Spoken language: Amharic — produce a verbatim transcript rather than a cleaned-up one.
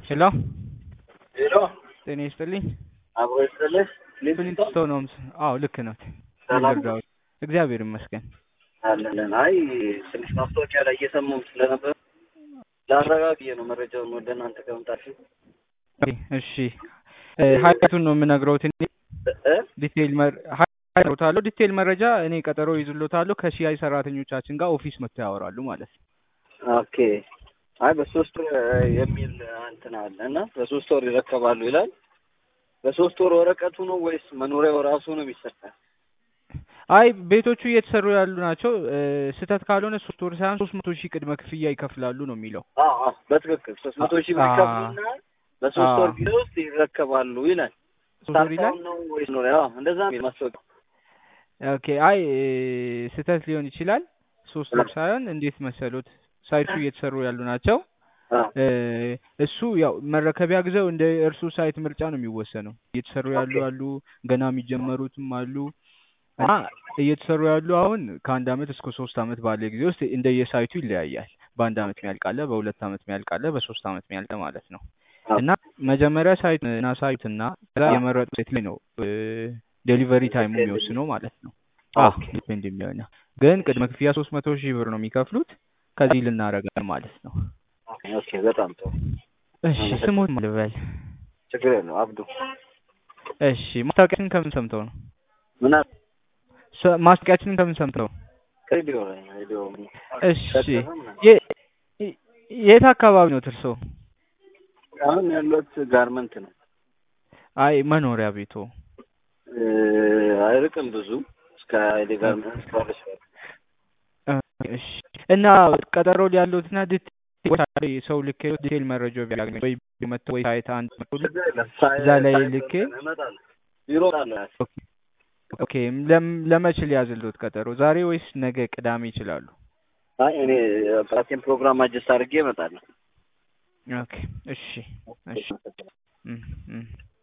ሄሎ ሄሎ ጤና ይስጥልኝ። አብሮ ይስጥልህ። ፍሊንትስቶን ሆምስ። አዎ ልክ ነው። ሰላም ልርዳዎት? እግዚአብሔር ይመስገን። አለን። አይ ትንሽ ማስታወቂያ ላይ እየሰማሁም ስለነበር ላረጋግዬ ነው መረጃውን ወደ እናንተ ከመምጣት። እሺ ሀያቱን ነው የምነግረውት እኔ ዲቴይል መር ሀያቱን ዲቴይል መረጃ እኔ ቀጠሮ ይዝሎታለሁ ከሲአይ ሰራተኞቻችን ጋር ኦፊስ መጥተው ያወራሉ ማለት ነው። ኦኬ። አይ በሶስት ወር የሚል እንትን አለ እና በሶስት ወር ይረከባሉ ይላል። በሶስት ወር ወረቀቱ ነው ወይስ መኖሪያው ራሱ ነው የሚሰጣው? አይ ቤቶቹ እየተሰሩ ያሉ ናቸው። ስህተት ካልሆነ ሶስት ወር ሳይሆን ሶስት መቶ ሺህ ቅድመ ክፍያ ይከፍላሉ ነው የሚለው። አዎ አዎ በትክክል ሶስት መቶ ሺህ ብር ይከፍሉና በሶስት ወር ጊዜ ውስጥ ይረከባሉ ይላል። ሶስት ወር ይላል ነው ወይስ ነው? አዎ እንደዛ ነው ማስታወቂያው። ኦኬ። አይ ስህተት ሊሆን ይችላል። ሶስት ወር ሳይሆን እንዴት መሰሉት ሳይቱ እየተሰሩ ያሉ ናቸው። እሱ ያው መረከቢያ ጊዜው እንደ እርሱ ሳይት ምርጫ ነው የሚወሰነው። እየተሰሩ ያሉ አሉ፣ ገና የሚጀመሩትም አሉ እና እየተሰሩ ያሉ አሁን ከአንድ አመት እስከ ሶስት አመት ባለ ጊዜ ውስጥ እንደየሳይቱ ይለያያል። በአንድ አመት የሚያልቃለ፣ በሁለት አመት የሚያልቃለ፣ በሶስት አመት የሚያልቅ ማለት ነው። እና መጀመሪያ ሳይት እና ሳይት እና የመረጡ ሴት ላይ ነው ዴሊቨሪ ታይሙ የሚወስነው ማለት ነው። አዎ ዲፔንድ የሚሆነው ግን ቅድመ ክፍያ ሶስት መቶ ሺህ ብር ነው የሚከፍሉት። ከዚህ ልናረጋለን ማለት ነው። ኦኬ በጣም ጥሩ። እሺ ስሙት ልበል? ችግር የለው አብዱ። እሺ ማስታወቂያችንን ከምን ሰምተው ነው? ምን ማስታወቂያችንን ከምን ሰምተው? ሬዲዮ ላይ ሬዲዮ። እሺ የት አካባቢ ነው እርሶ? አሁን ያሉት ጋርመንት ነው። አይ መኖሪያ ቤቶ? አይርቅም ብዙ እስከ አይዲ ጋርመንት ባለሽ። እሺ እና ቀጠሮ ያለውትና ዲቴል ሰው ልኬ ዲቴል መረጃው ቢያገኝ ወይ ቢመጣ ወይ ሳይት አንድ መጥቶ እዛ ላይ ልኬ ቢሮ አለ። ኦኬ ለመቼ ሊያዝልዎት ቀጠሮ? ዛሬ ወይስ ነገ ቅዳሜ ይችላሉ? አይ እኔ ፕላቲን ፕሮግራም አጀስት አድርጌ እመጣለሁ። ኦኬ እሺ እሺ